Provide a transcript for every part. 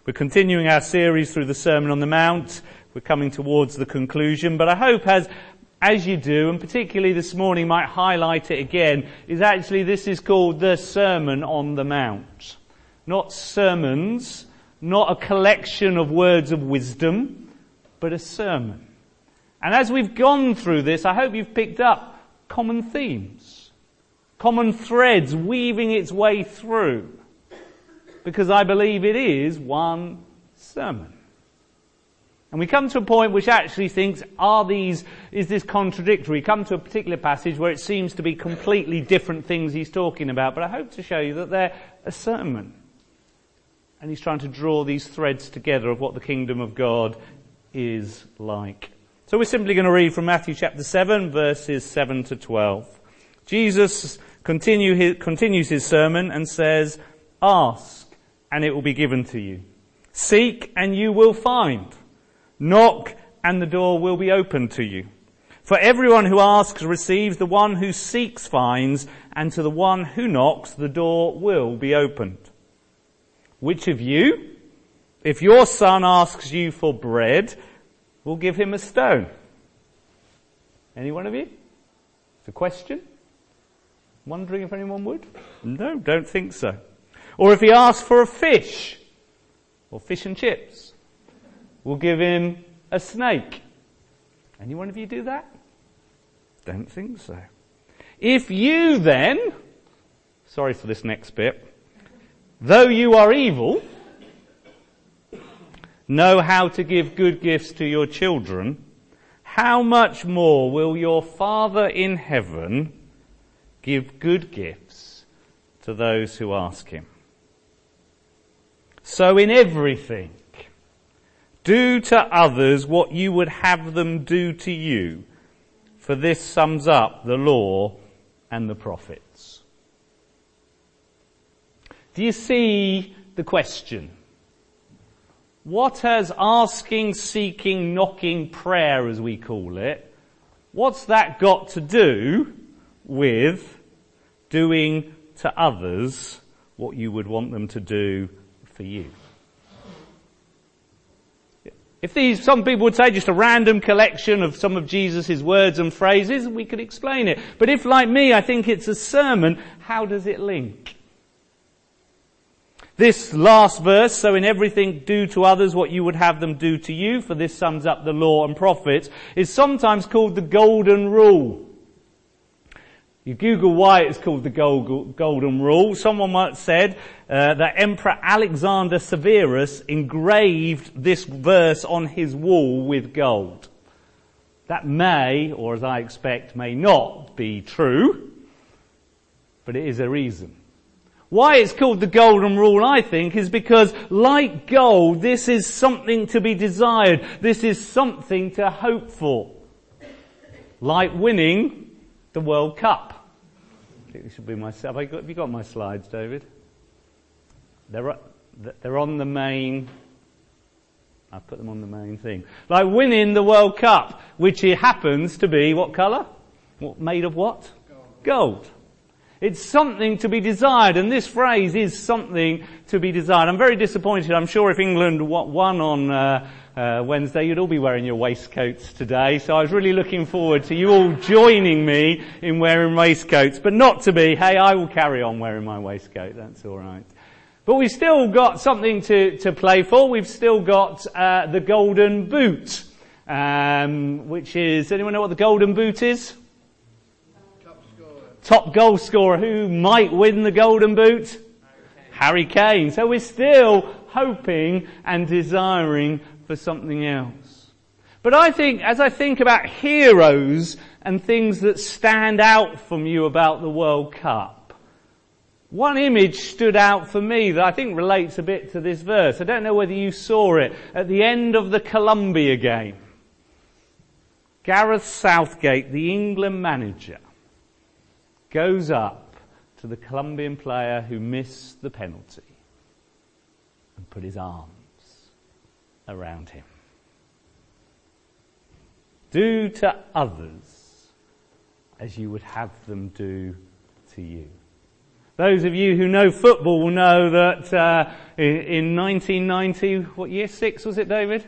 We're continuing our series through the Sermon on the Mount. We're coming towards the conclusion, but I hope as you do, and particularly this morning might highlight it again, is actually this is called the Sermon on the Mount. Not sermons, not a collection of words of wisdom, but a sermon. And as we've gone through this, I hope you've picked up common themes, common threads weaving its way through. Because I believe it is one sermon. And we come to a point which actually thinks, is this contradictory? We come to a particular passage where it seems to be completely different things he's talking about, but I hope to show you that they're a sermon. And he's trying to draw these threads together of what the kingdom of God is like. So we're simply going to read from Matthew chapter 7, verses 7 to 12. Jesus continues his sermon and says, "Ask, and it will be given to you. Seek, and you will find. Knock, and the door will be opened to you. For everyone who asks receives, the one who seeks finds, and to the one who knocks the door will be opened. Which of you, if your son asks you for bread, will give him a stone?" Any one of you? It's a question. Wondering if anyone would? No, don't think so. Or if he asks for a fish, or fish and chips, we'll give him a snake. Any one of you do that? Don't think so. If you then, sorry for this next bit, though you are evil, know how to give good gifts to your children, how much more will your Father in heaven give good gifts to those who ask him? So in everything, do to others what you would have them do to you, for this sums up the law and the prophets. Do you see the question? What has asking, seeking, knocking, prayer as we call it, what's that got to do with doing to others what you would want them to do for you? If some people would say just a random collection of some of Jesus' words and phrases, we could explain it. But if, like me, I think it's a sermon, how does it link? This last verse, so in everything do to others what you would have them do to you, for this sums up the law and prophets, is sometimes called the golden rule. You Google why it's called the golden rule. Someone might have said that Emperor Alexander Severus engraved this verse on his wall with gold. That may, or as I expect, may not be true, but it is a reason. Why it's called the golden rule, I think, is because, like gold, this is something to be desired. This is something to hope for. Like winning the World Cup. I think this should be myself. Have you got my slides, David? They're on the main. I've put them on the main thing. Like winning the World Cup, which it happens to be what colour? Made of what? Gold. It's something to be desired, and this phrase is something to be desired. I'm very disappointed. I'm sure if England won on Wednesday, you'd all be wearing your waistcoats today. So I was really looking forward to you all joining me in wearing waistcoats, but not to be. Hey, I will carry on wearing my waistcoat. That's all right. But we've still got something to play for. We've still got the Golden Boot, which is, anyone know what the Golden Boot is? Top goal scorer. Who might win the Golden Boot? Harry Kane. So we're still hoping and desiring for something else. But I think, as I think about heroes and things that stand out from you about the World Cup, one image stood out for me that I think relates a bit to this verse. I don't know whether you saw it at the end of the Colombia game. Gareth Southgate, the England manager, goes up to the Colombian player who missed the penalty and put his arms around him. Do to others as you would have them do to you. Those of you who know football will know that in 1990, what year? 6 was it, David?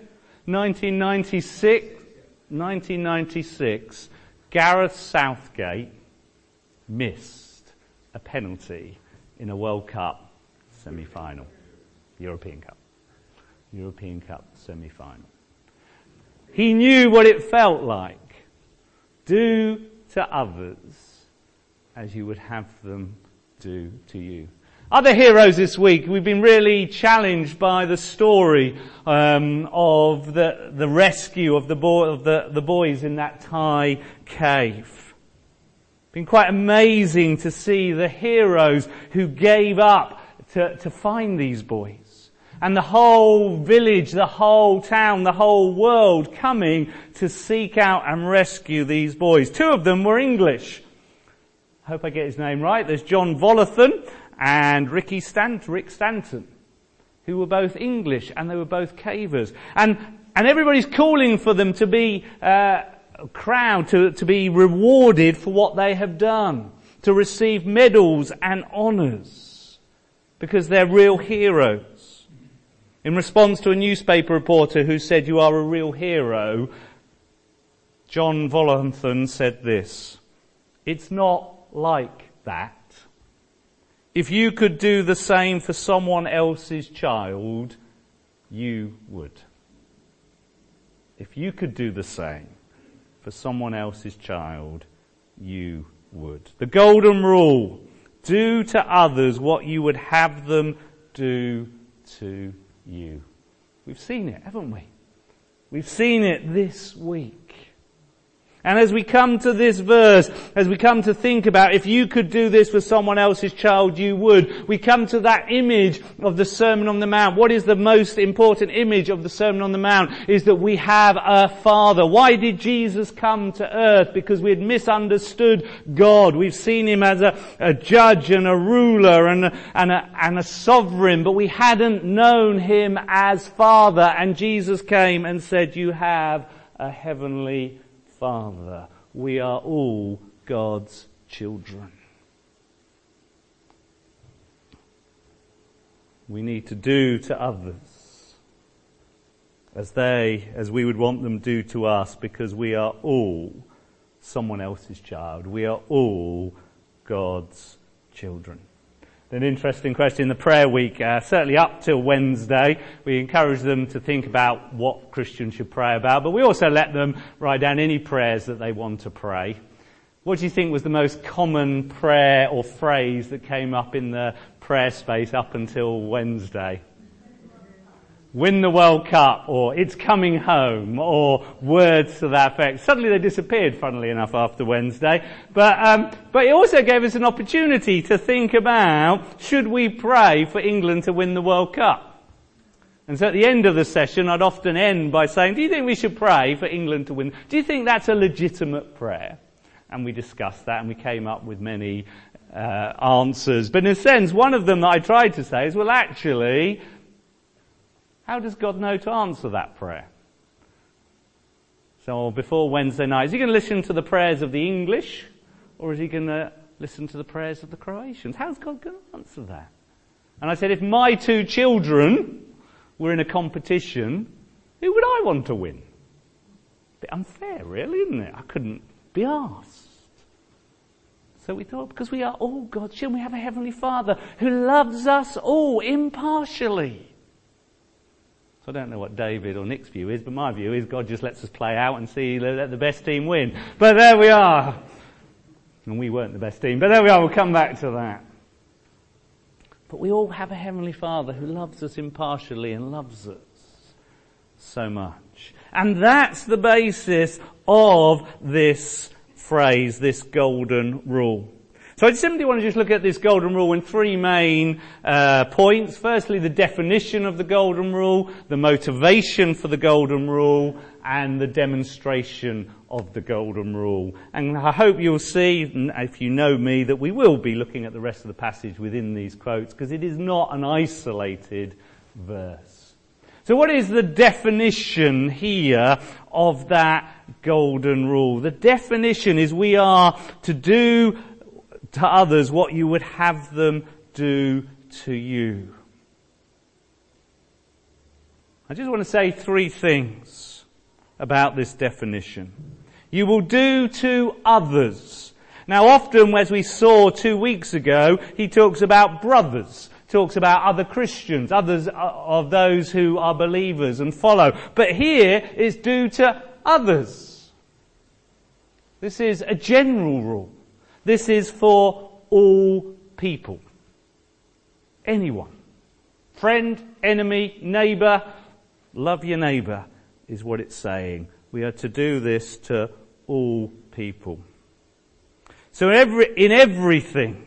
1996, Gareth Southgate missed a penalty in a World Cup semi-final. European Cup semi-final. He knew what it felt like. Do to others as you would have them do to you. Other heroes this week, we've been really challenged by the story of the rescue of the boys in that Thai cave. Been quite amazing to see the heroes who gave up to find these boys. And the whole village, the whole town, the whole world coming to seek out and rescue these boys. 2 of them were English. I hope I get his name right. There's John Volothan and Rick Stanton, who were both English, and they were both cavers. And everybody's calling for them to be crowned, to be rewarded for what they have done, to receive medals and honours, because they're real heroes. In response to a newspaper reporter who said, "You are a real hero," John Volothan said this: "It's not like that. If you could do the same for someone else's child, you would. If you could do the same for someone else's child, you would." The golden rule: do to others what you would have them do to you. We've seen it, haven't we? We've seen it this week. And as we come to this verse, as we come to think about if you could do this for someone else's child, you would, we come to that image of the Sermon on the Mount. What is the most important image of the Sermon on the Mount? Is that we have a Father. Why did Jesus come to earth? Because we had misunderstood God. We've seen him as a judge and a ruler and a sovereign, but we hadn't known him as Father. And Jesus came and said, "You have a heavenly Father." We are all God's children. We need to do to others as we would want them do to us, because we are all someone else's child. We are all God's children. An interesting question in the prayer week, certainly up till Wednesday, we encourage them to think about what Christians should pray about, but we also let them write down any prayers that they want to pray. What do you think was the most common prayer or phrase that came up in the prayer space up until Wednesday? Win the World Cup, or it's coming home, or words to that effect. Suddenly they disappeared, funnily enough, after Wednesday. But it also gave us an opportunity to think about, should we pray for England to win the World Cup? And so at the end of the session, I'd often end by saying, do you think we should pray for England to win? Do you think that's a legitimate prayer? And we discussed that, and we came up with many answers. But in a sense, one of them that I tried to say is, well, actually, how does God know to answer that prayer? So before Wednesday night, is he going to listen to the prayers of the English, or is he going to listen to the prayers of the Croatians? How's God going to answer that? And I said, if my 2 children were in a competition, who would I want to win? A bit unfair, really, isn't it? I couldn't be asked. So we thought, because we are all God's children, we have a Heavenly Father who loves us all impartially. So I don't know what David or Nick's view is, but my view is God just lets us play out and let the best team win. But there we are. And we weren't the best team, but there we are, we'll come back to that. But we all have a Heavenly Father who loves us impartially and loves us so much. And that's the basis of this phrase, this golden rule. So I simply want to just look at this golden rule in 3 main points. Firstly, the definition of the golden rule, the motivation for the golden rule, and the demonstration of the golden rule. And I hope you'll see, if you know me, that we will be looking at the rest of the passage within these quotes, because it is not an isolated verse. So what is the definition here of that golden rule? The definition is we are to do to others what you would have them do to you. I just want to say three things about this definition. You will do to others. Now often, as we saw 2 weeks ago, he talks about brothers, talks about other Christians, others of those who are believers and follow. But here it's do to others. This is a general rule. This is for all people. Anyone. Friend, enemy, neighbour. Love your neighbour is what it's saying. We are to do this to all people. So in everything,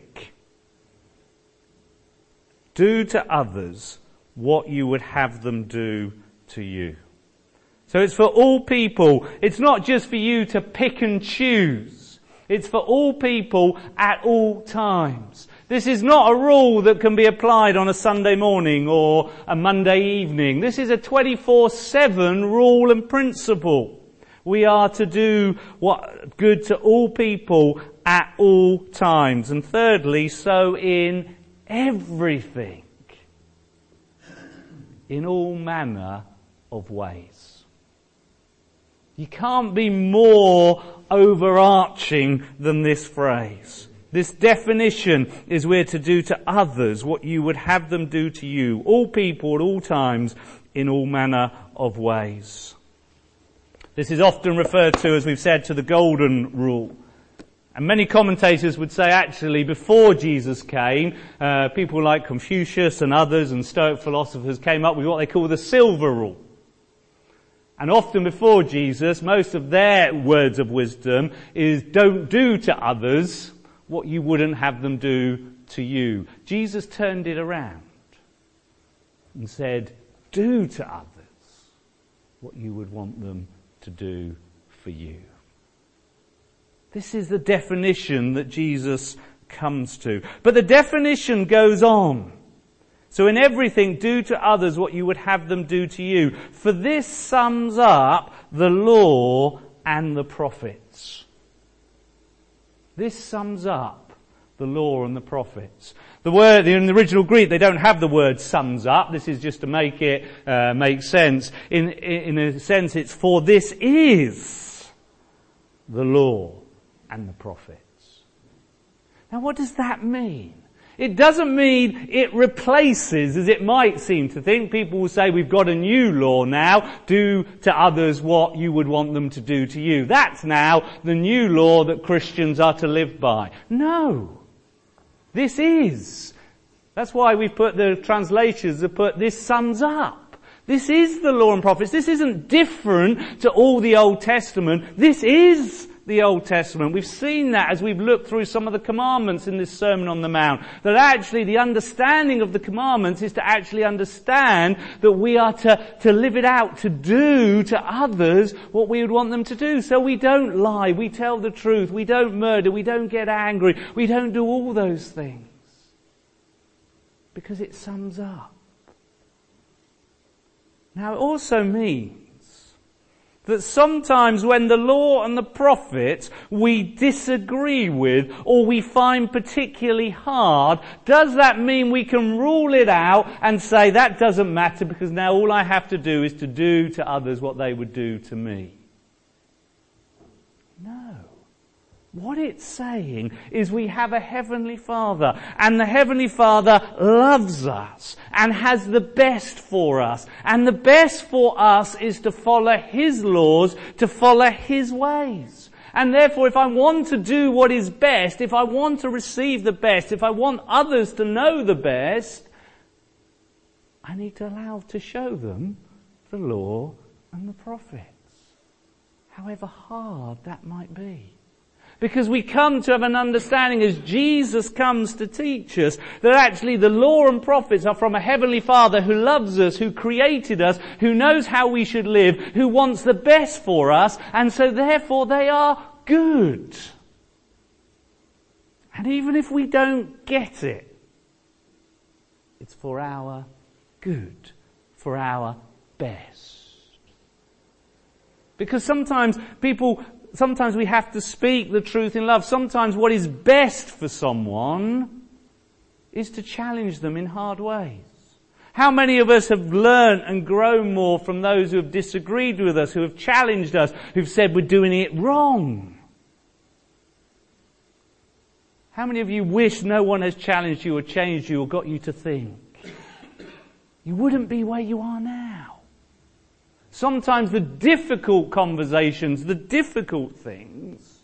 do to others what you would have them do to you. So it's for all people. It's not just for you to pick and choose. It's for all people at all times. This is not a rule that can be applied on a Sunday morning or a Monday evening. This is a 24/7 rule and principle. We are to do what good to all people at all times. And thirdly, so in everything, in all manner of ways. You can't be more overarching than this phrase. This definition is we're to do to others what you would have them do to you. All people at all times, in all manner of ways. This is often referred to, as we've said, to the golden rule. And many commentators would say actually before Jesus came, people like Confucius and others and Stoic philosophers came up with what they call the silver rule. And often before Jesus, most of their words of wisdom is don't do to others what you wouldn't have them do to you. Jesus turned it around and said, do to others what you would want them to do for you. This is the definition that Jesus comes to. But the definition goes on. So in everything, do to others what you would have them do to you. For this sums up the law and the prophets. This sums up the law and the prophets. The word, in the original Greek, they don't have the word sums up. This is just to make it make sense. In a sense, it's for this is the law and the prophets. Now what does that mean? It doesn't mean it replaces, as it might seem to think. People will say we've got a new law now, do to others what you would want them to do to you. That's now the new law that Christians are to live by. No. This is. That's why we put the translations that put this sums up. This is the law and prophets. This isn't different to all the Old Testament. This is the Old Testament. We've seen that as we've looked through some of the commandments in this Sermon on the Mount. That actually the understanding of the commandments is to actually understand that we are to live it out, to do to others what we would want them to do. So we don't lie, we tell the truth, we don't murder, we don't get angry, we don't do all those things. Because it sums up. Now it also means that sometimes when the law and the prophets we disagree with or we find particularly hard, does that mean we can rule it out and say that doesn't matter because now all I have to do is to do to others what they would do to me? No. What it's saying is we have a Heavenly Father, and the Heavenly Father loves us and has the best for us. And the best for us is to follow His laws, to follow His ways. And therefore, if I want to do what is best, if I want to receive the best, if I want others to know the best, I need to allow to show them the law and the prophets. However hard that might be. Because we come to have an understanding as Jesus comes to teach us that actually the law and prophets are from a Heavenly Father who loves us, who created us, who knows how we should live, who wants the best for us, and so therefore they are good. And even if we don't get it, it's for our good, for our best. Because sometimes people Sometimes we have to speak the truth in love. Sometimes what is best for someone is to challenge them in hard ways. How many of us have learnt and grown more from those who have disagreed with us, who have challenged us, who've said we're doing it wrong? How many of you wish no one has challenged you or changed you or got you to think? You wouldn't be where you are now. Sometimes the difficult conversations, the difficult things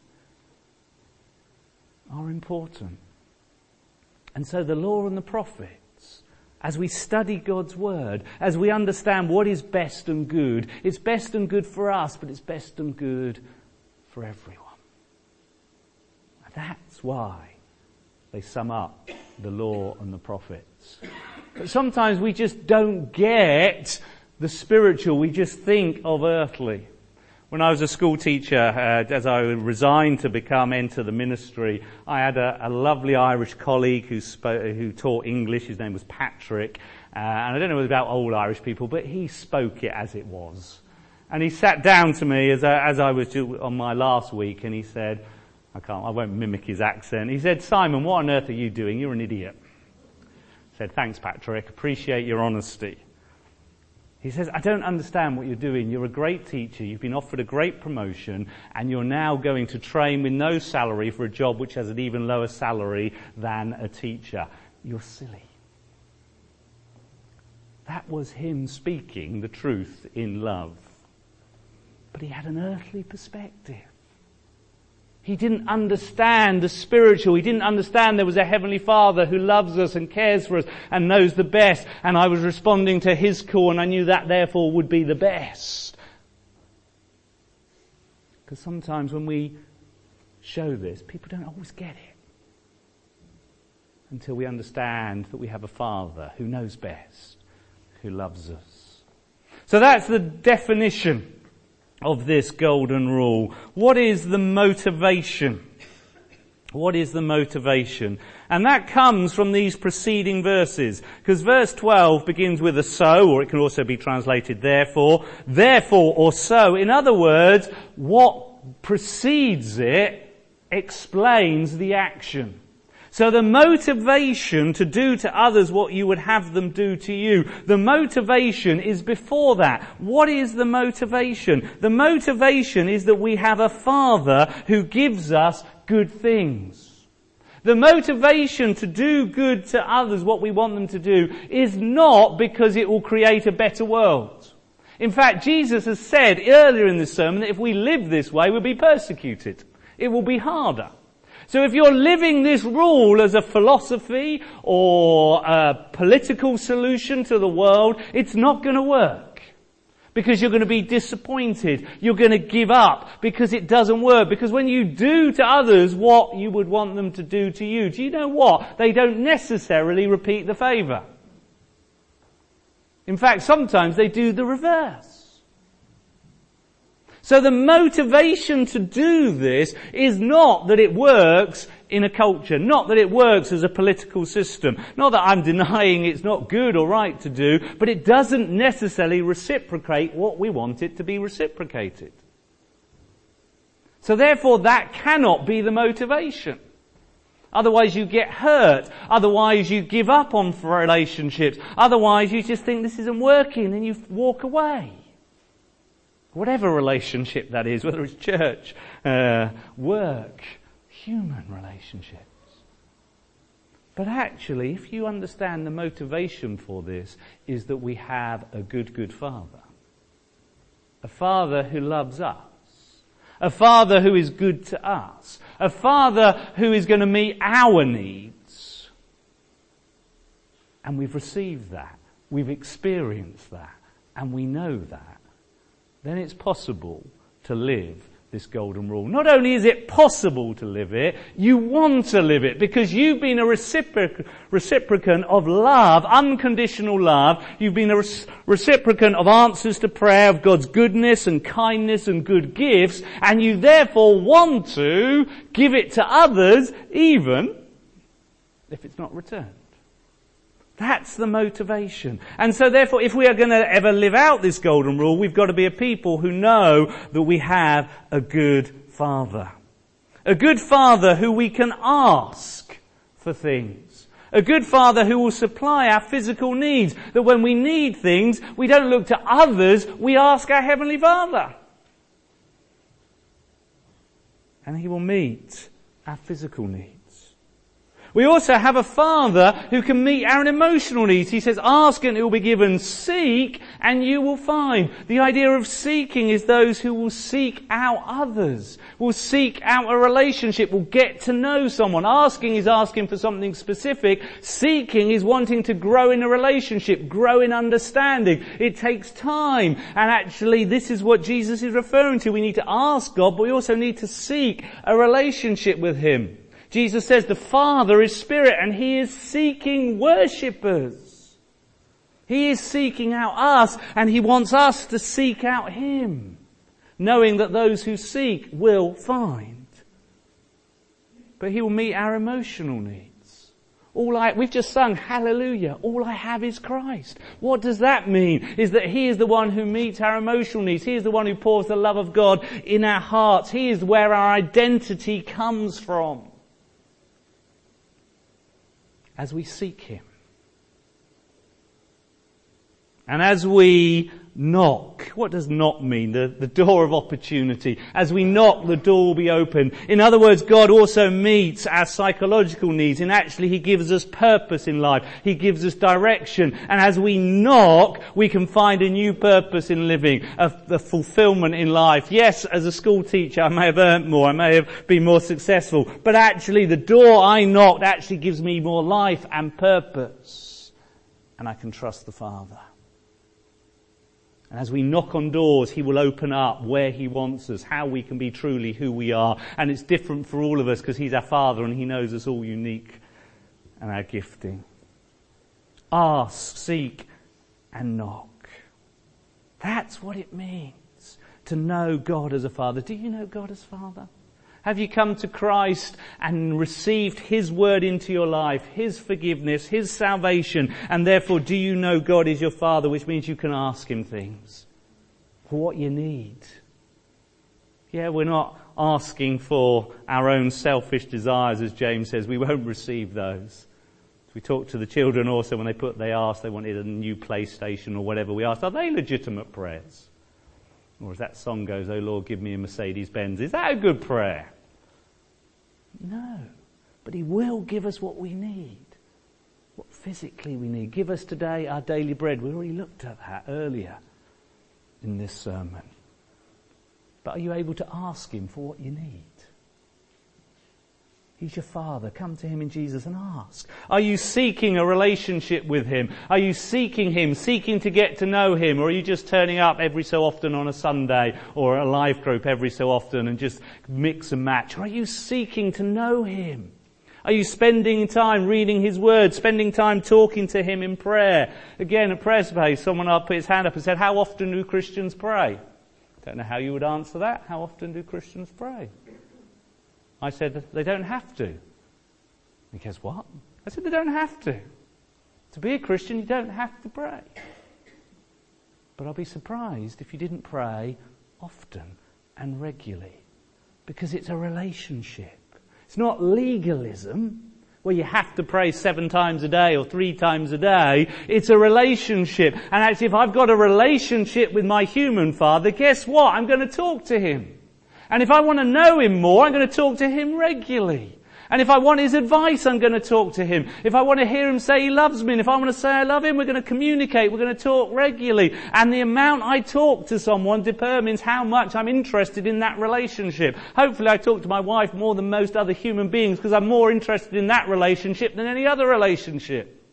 are important. And so the law and the prophets, as we study God's word, as we understand what is best and good, it's best and good for us, but it's best and good for everyone. And that's why they sum up the law and the prophets. But sometimes we just don't get the spiritual, we just think of earthly. When I was a school teacher, as I resigned to enter the ministry, I had a lovely Irish colleague who taught English. His name was Patrick. And I don't know about old Irish people, but he spoke it as it was. And he sat down to me as I was on my last week, and he said, I won't mimic his accent. He said, "Simon, what on earth are you doing? You're an idiot." I said, "Thanks, Patrick. Appreciate your honesty." He says, "I don't understand what you're doing. You're a great teacher. You've been offered a great promotion, and you're now going to train with no salary for a job which has an even lower salary than a teacher. You're silly." That was him speaking the truth in love. But he had an earthly perspective. He didn't understand the spiritual. He didn't understand there was a Heavenly Father who loves us and cares for us and knows the best. And I was responding to his call, and I knew that therefore would be the best. Because sometimes when we show this, people don't always get it. Until we understand that we have a Father who knows best, who loves us. So that's the definition of this golden rule. What is the motivation? What is the motivation? And that comes from these preceding verses. Because verse 12 begins with a so, or it can also be translated therefore or so. In other words, what precedes it explains the action. So the motivation to do to others what you would have them do to you, the motivation is before that. What is the motivation? The motivation is that we have a Father who gives us good things. The motivation to do good to others, what we want them to do, is not because it will create a better world. In fact, Jesus has said earlier in this sermon that if we live this way, we'll be persecuted. It will be harder. So if you're living this rule as a philosophy or a political solution to the world, it's not going to work. Because you're going to be disappointed. You're going to give up because it doesn't work. Because when you do to others what you would want them to do to you, do you know what? They don't necessarily repeat the favour. In fact, sometimes they do the reverse. So the motivation to do this is not that it works in a culture, not that it works as a political system, not that I'm denying it's not good or right to do, but it doesn't necessarily reciprocate what we want it to be reciprocated. So therefore that cannot be the motivation. Otherwise you get hurt. Otherwise you give up on relationships. Otherwise you just think this isn't working and you walk away. Whatever relationship that is, whether it's church, work, human relationships. But actually, if you understand the motivation for this is that we have a good Father. A Father who loves us. A Father who is good to us. A Father who is going to meet our needs. And we've received that. We've experienced that. And we know that. Then it's possible to live this golden rule. Not only is it possible to live it, you want to live it because you've been a reciprocant of love, unconditional love. You've been a reciprocant of answers to prayer, of God's goodness and kindness and good gifts, and you therefore want to give it to others even if it's not returned. That's the motivation. And so therefore, if we are going to ever live out this golden rule, we've got to be a people who know that we have a good Father. A good Father who we can ask for things. A good Father who will supply our physical needs. That when we need things, we don't look to others, we ask our Heavenly Father. And He will meet our physical needs. We also have a Father who can meet our emotional needs. He says, ask and it will be given. Seek and you will find. The idea of seeking is those who will seek out others, will seek out a relationship, will get to know someone. Asking is asking for something specific. Seeking is wanting to grow in a relationship, grow in understanding. It takes time. And actually, this is what Jesus is referring to. We need to ask God, but we also need to seek a relationship with Him. Jesus says the Father is Spirit and He is seeking worshippers. He is seeking out us and He wants us to seek out Him, knowing that those who seek will find. But He will meet our emotional needs. We've just sung hallelujah, all I have is Christ. What does that mean? Is that He is the one who meets our emotional needs. He is the one who pours the love of God in our hearts. He is where our identity comes from. As we seek Him. And as we knock, what does knock mean? The door of opportunity. As we knock, the door will be open. In other words, God also meets our psychological needs, and actually He gives us purpose in life. He gives us direction. And as we knock, we can find a new purpose in living, a fulfillment in life. Yes, as a school teacher, I may have earned more, I may have been more successful, but actually the door I knocked actually gives me more life and purpose. And I can trust the Father. And as we knock on doors, He will open up where He wants us, how we can be truly who we are. And it's different for all of us because He's our Father and He knows us all unique and our gifting. Ask, seek, and knock. That's what it means to know God as a Father. Do you know God as Father? Have you come to Christ and received His word into your life, His forgiveness, His salvation, and therefore do you know God is your Father, which means you can ask Him things for what you need. Yeah, we're not asking for our own selfish desires, as James says. We won't receive those. We talked to the children also when they asked, they wanted a new PlayStation or whatever. We asked, are they legitimate prayers? Or as that song goes, oh Lord, give me a Mercedes-Benz. Is that a good prayer? No. But He will give us what we need. What physically we need. Give us today our daily bread. We already looked at that earlier in this sermon. But are you able to ask Him for what you need? He's your Father. Come to Him in Jesus and ask. Are you seeking a relationship with Him? Are you seeking Him, seeking to get to know Him? Or are you just turning up every so often on a Sunday or a life group every so often and just mix and match? Or are you seeking to know Him? Are you spending time reading His Word, spending time talking to Him in prayer? Again, at prayer space, someone put his hand up and said, how often do Christians pray? Don't know how you would answer that. How often do Christians pray? I said, they don't have to. He goes, what? I said, they don't have to. To be a Christian, you don't have to pray. But I'll be surprised if you didn't pray often and regularly. Because it's a relationship. It's not legalism, where you have to pray 7 times a day or 3 times a day. It's a relationship. And actually, if I've got a relationship with my human Father, guess what? I'm going to talk to Him. And if I want to know Him more, I'm going to talk to Him regularly. And if I want His advice, I'm going to talk to Him. If I want to hear Him say He loves me, and if I want to say I love Him, we're going to communicate, we're going to talk regularly. And the amount I talk to someone determines how much I'm interested in that relationship. Hopefully I talk to my wife more than most other human beings because I'm more interested in that relationship than any other relationship.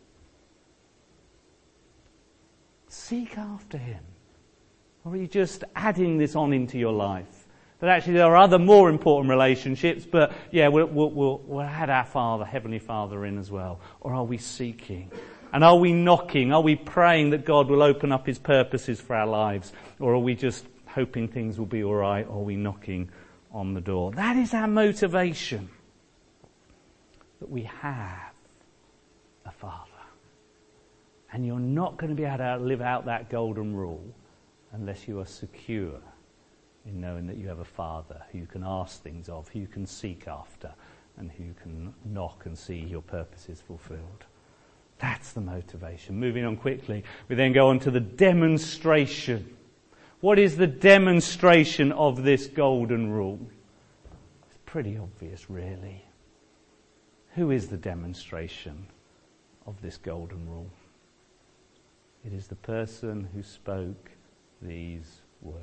Seek after Him. Or are you just adding this on into your life? But actually there are other more important relationships, but yeah, we'll add our Father, Heavenly Father in as well. Or are we seeking? And are we knocking? Are we praying that God will open up His purposes for our lives? Or are we just hoping things will be alright? Or are we knocking on the door? That is our motivation. That we have a Father. And you're not going to be able to live out that golden rule unless you are secure in knowing that you have a Father who you can ask things of, who you can seek after, and who you can knock and see your purposes fulfilled. That's the motivation. Moving on quickly, we then go on to the demonstration. What is the demonstration of this golden rule? It's pretty obvious, really. Who is the demonstration of this golden rule? It is the person who spoke these words.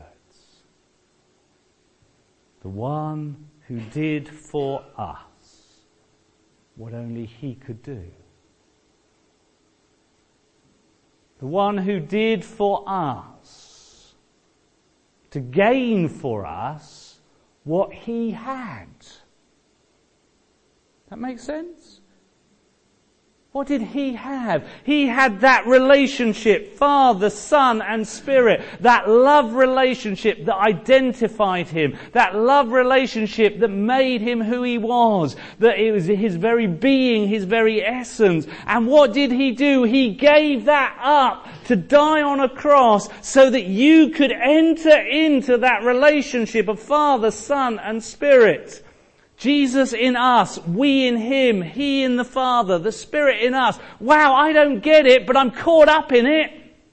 The one who did for us what only he could do. The one who did for us to gain for us what he had. That makes sense? What did he have? He had that relationship, Father, Son and Spirit. That love relationship that identified him. That love relationship that made him who he was. That it was his very being, his very essence. And what did he do? He gave that up to die on a cross so that you could enter into that relationship of Father, Son and Spirit. Jesus in us, we in him, he in the Father, the Spirit in us. Wow, I don't get it, but I'm caught up in it.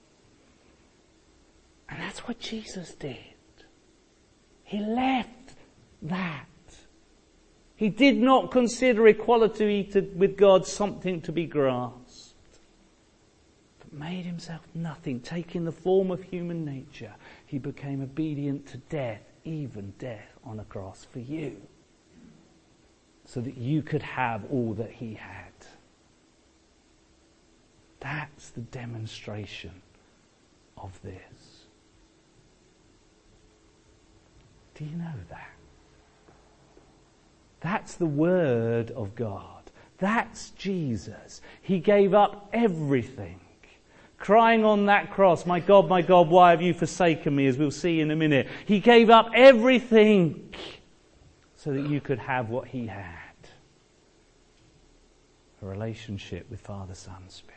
And that's what Jesus did. He left that. He did not consider equality with God something to be grasped, but made himself nothing, taking the form of human nature. He became obedient to death, even death on a cross for you, so that you could have all that he had. That's the demonstration of this. Do you know that? That's the Word of God. That's Jesus. He gave up everything, crying on that cross, my God, why have you forsaken me?" as we'll see in a minute. He gave up everything so that you could have what he had. A relationship with Father, Son, Spirit.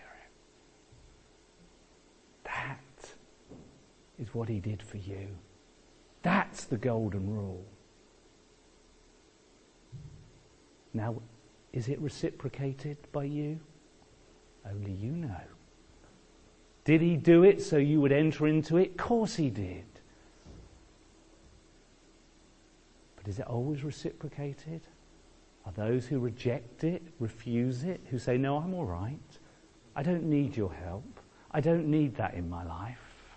That is what he did for you. That's the golden rule. Now, is it reciprocated by you? Only you know. Did he do it so you would enter into it? Of course he did. Is it always reciprocated? Are those who reject it, refuse it, who say, "No, I'm all right. I don't need your help. I don't need that in my life"?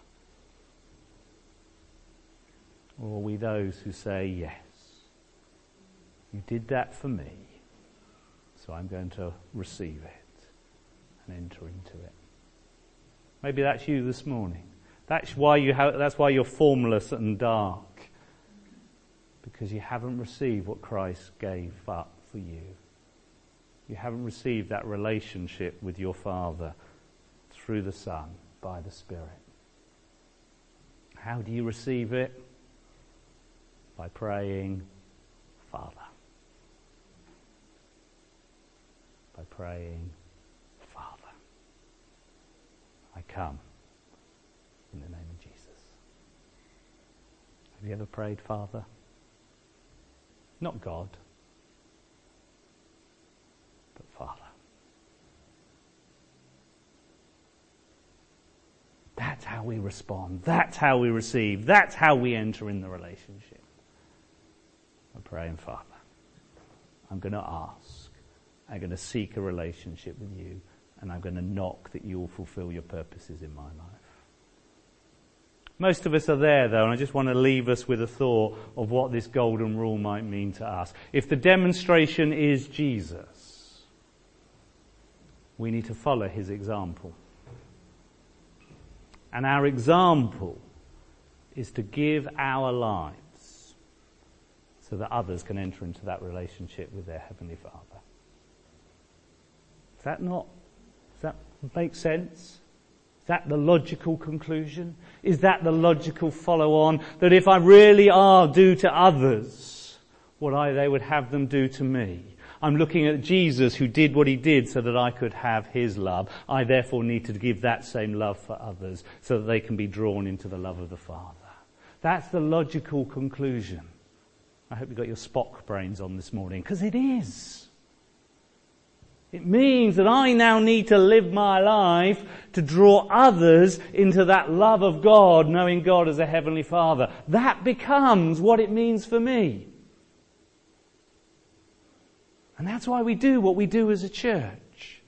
Or are we those who say, "Yes, you did that for me, so I'm going to receive it and enter into it"? Maybe that's you this morning. That's why you're formless and dark. Because you haven't received what Christ gave up for you. You haven't received that relationship with your Father through the Son by the Spirit. How do you receive it? By praying, "Father." By praying, "Father, I come in the name of Jesus." Have you ever prayed, "Father"? Not God, but Father. That's how we respond. That's how we receive. That's how we enter in the relationship. I'm praying, "Father, I'm going to ask. I'm going to seek a relationship with you, and I'm going to knock that you will fulfill your purposes in my life." Most of us are there, though, and I just want to leave us with a thought of what this golden rule might mean to us. If the demonstration is Jesus, we need to follow his example. And our example is to give our lives so that others can enter into that relationship with their Heavenly Father. Does that make sense? Is that the logical conclusion? Is that the logical follow-on? That if I really do to others what they would have them do to me. I'm looking at Jesus who did what he did so that I could have his love. I therefore need to give that same love for others so that they can be drawn into the love of the Father. That's the logical conclusion. I hope you got your Spock brains on this morning, because it is. It means that I now need to live my life to draw others into that love of God, knowing God as a Heavenly Father. That becomes what it means for me. And that's why we do what we do as a church.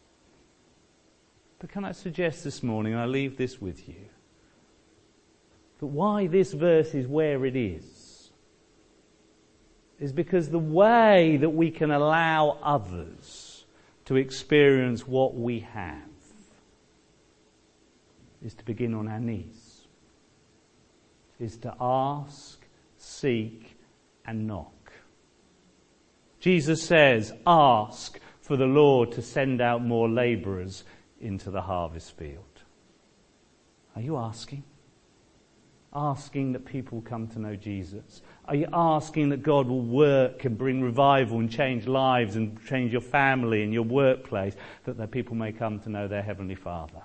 But can I suggest this morning, I leave this with you, that why this verse is where it is because the way that we can allow others to experience what we have is to begin on our knees, is to ask, seek, and knock. Jesus says, ask for the Lord to send out more labourers into the harvest field. Are you asking? Asking that people come to know Jesus? Are you asking that God will work and bring revival and change lives and change your family and your workplace, that the people may come to know their Heavenly Father?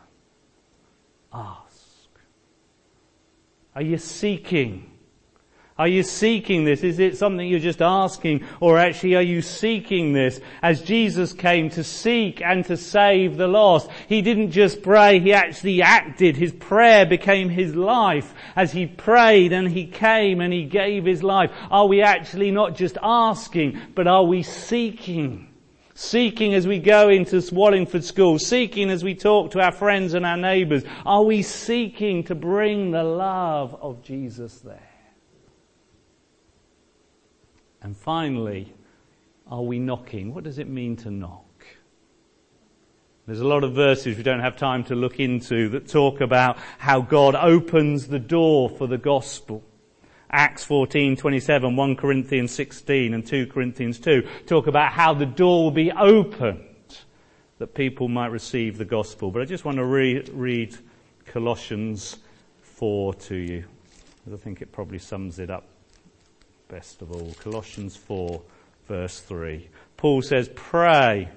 Ask. Are you seeking? Are you seeking this? Is it something you're just asking, or actually are you seeking this? As Jesus came to seek and to save the lost, he didn't just pray, he actually acted. His prayer became his life. As he prayed and he came and he gave his life, are we actually not just asking, but are we seeking? Seeking as we go into Wallingford School, seeking as we talk to our friends and our neighbours. Are we seeking to bring the love of Jesus there? And finally, are we knocking? What does it mean to knock? There's a lot of verses we don't have time to look into that talk about how God opens the door for the gospel. Acts 14:27, 1 Corinthians 16 and 2 Corinthians 2 talk about how the door will be opened that people might receive the gospel. But I just want to read Colossians 4 to you, because I think it probably sums it up best of all. Colossians 4 verse 3. Paul says, pray,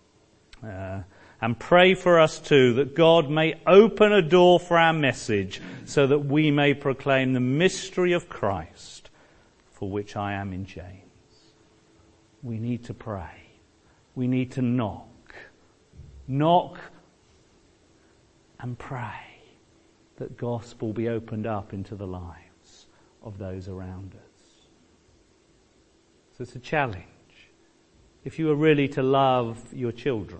and pray for us too, that God may open a door for our message, so that we may proclaim the mystery of Christ, for which I am in chains. We need to pray. We need to knock. Knock and pray that gospel be opened up into the lives of those around us. So it's a challenge. If you are really to love your children,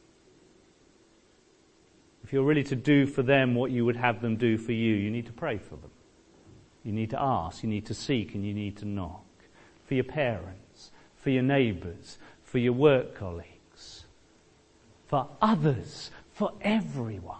if you're really to do for them what you would have them do for you, you need to pray for them. You need to ask, you need to seek, and you need to knock. For your parents, for your neighbours, for your work colleagues, for others, for everyone.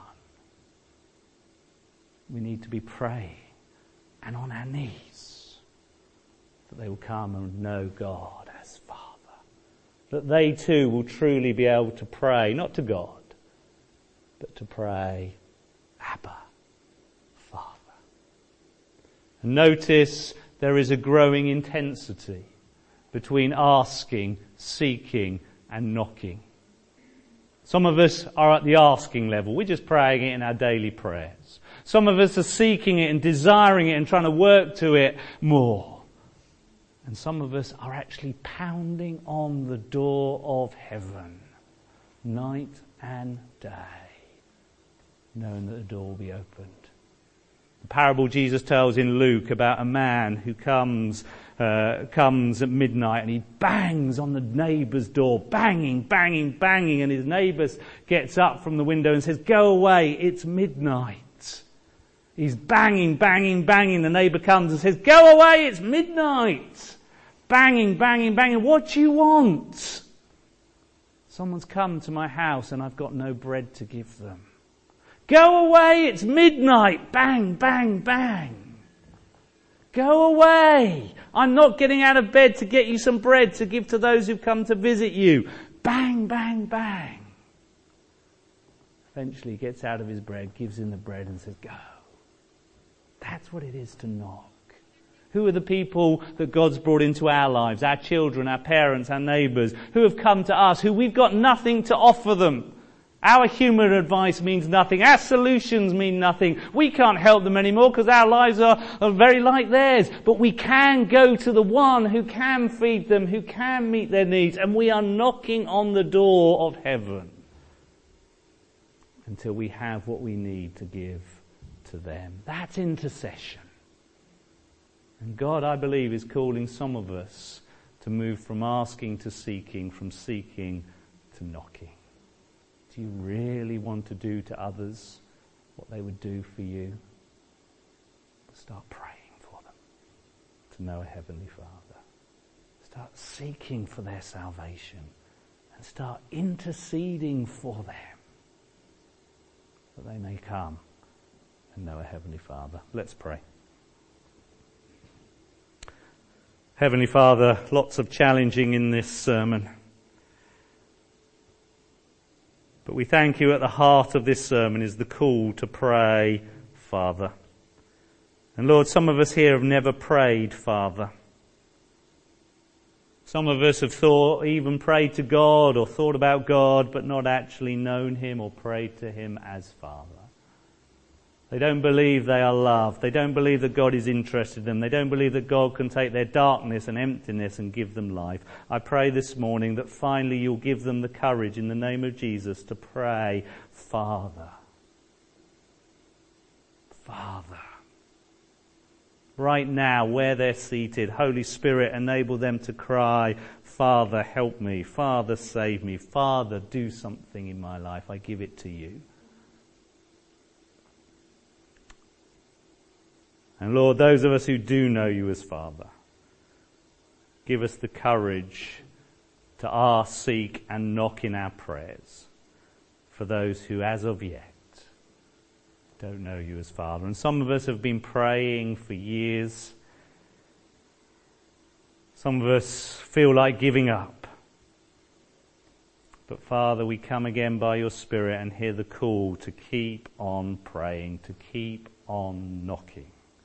We need to be praying and on our knees, that they will come and know God as Father. That they too will truly be able to pray, not to God, but to pray, Abba, Father. And notice there is a growing intensity between asking, seeking, and knocking. Some of us are at the asking level. We're just praying it in our daily prayers. Some of us are seeking it and desiring it and trying to work to it more. And some of us are actually pounding on the door of heaven, night and day, knowing that the door will be opened. The parable Jesus tells in Luke about a man who comes at midnight and he bangs on the neighbour's door, banging, banging, banging, and his neighbour gets up from the window and says, "Go away, it's midnight." He's banging, banging, banging. The neighbour comes and says, "Go away, it's midnight." Banging, banging, banging. "What do you want?" "Someone's come to my house and I've got no bread to give them." "Go away, it's midnight." Bang, bang, bang. "Go away. I'm not getting out of bed to get you some bread to give to those who've come to visit you." Bang, bang, bang. Eventually he gets out of his bread, gives him the bread and says, "Go." That's what it is to knock. Who are the people that God's brought into our lives? Our children, our parents, our neighbours, who have come to us, who we've got nothing to offer them. Our human advice means nothing. Our solutions mean nothing. We can't help them anymore because our lives are very like theirs. But we can go to the one who can feed them, who can meet their needs. And we are knocking on the door of heaven until we have what we need to give to them. That's intercession. And God, I believe, is calling some of us to move from asking to seeking, from seeking to knocking. Do you really want to do to others what they would do for you? Start praying for them to know a Heavenly Father. Start seeking for their salvation and start interceding for them that they may come and know a Heavenly Father. Let's pray. Heavenly Father, lots of challenging in this sermon. But we thank you at the heart of this sermon is the call to pray, Father. And Lord, some of us here have never prayed, Father. Some of us have even prayed to God or thought about God, but not actually known him or prayed to him as Father. They don't believe they are loved. They don't believe that God is interested in them. They don't believe that God can take their darkness and emptiness and give them life. I pray this morning that finally you'll give them the courage in the name of Jesus to pray, Father. Father. Right now, where they're seated, Holy Spirit, enable them to cry, Father, help me. Father, save me. Father, do something in my life. I give it to you. And Lord, those of us who do know you as Father, give us the courage to ask, seek and knock in our prayers for those who as of yet don't know you as Father. And some of us have been praying for years. Some of us feel like giving up. But Father, we come again by your Spirit and hear the call to keep on praying, to keep on knocking.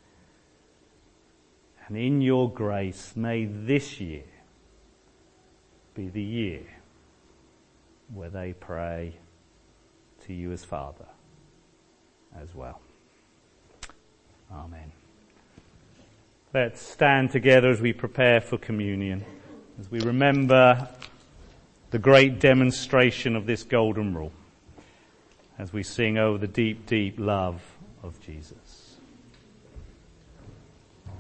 And in your grace, may this year be the year where they pray to you as Father as well. Amen. Let's stand together as we prepare for communion, as we remember the great demonstration of this golden rule, as we sing, "Oh, the deep, deep love of Jesus."